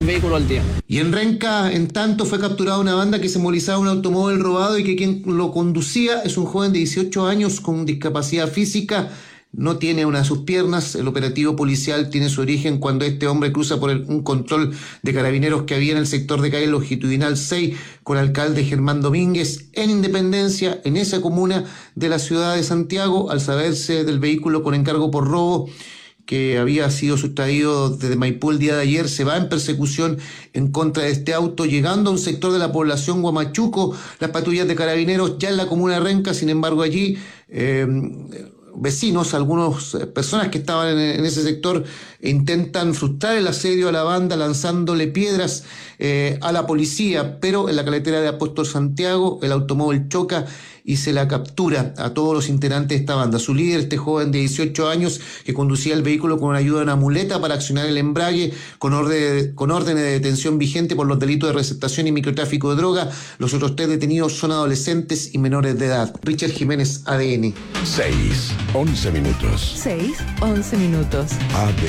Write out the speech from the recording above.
vehículo al día. Y en Renca, en tanto, fue capturada una banda que se movilizaba un automóvil robado y que quien lo conducía es un joven de 18 años con discapacidad física. No tiene una de sus piernas. El operativo policial tiene su origen cuando este hombre cruza por un control de carabineros que había en el sector de calle Longitudinal 6 con el alcalde Germán Domínguez en Independencia, en esa comuna de la ciudad de Santiago. Al saberse del vehículo con encargo por robo que había sido sustraído desde Maipú el día de ayer, se va en persecución en contra de este auto, llegando a un sector de la población Huamachuco, las patrullas de carabineros ya en la comuna de Renca. Sin embargo, allí vecinos, algunas personas que estaban en ese sector intentan frustrar el asedio a la banda lanzándole piedras a la policía, pero en la carretera de Apóstol Santiago el automóvil choca y se la captura a todos los integrantes de esta banda. Su líder, este joven de 18 años que conducía el vehículo con ayuda de una muleta para accionar el embrague con órdenes de detención vigente por los delitos de receptación y microtráfico de droga. Los otros 3 detenidos son adolescentes y menores de edad. Richard Jiménez, ADN. 6:11 minutos. 6:11 minutos. ADN.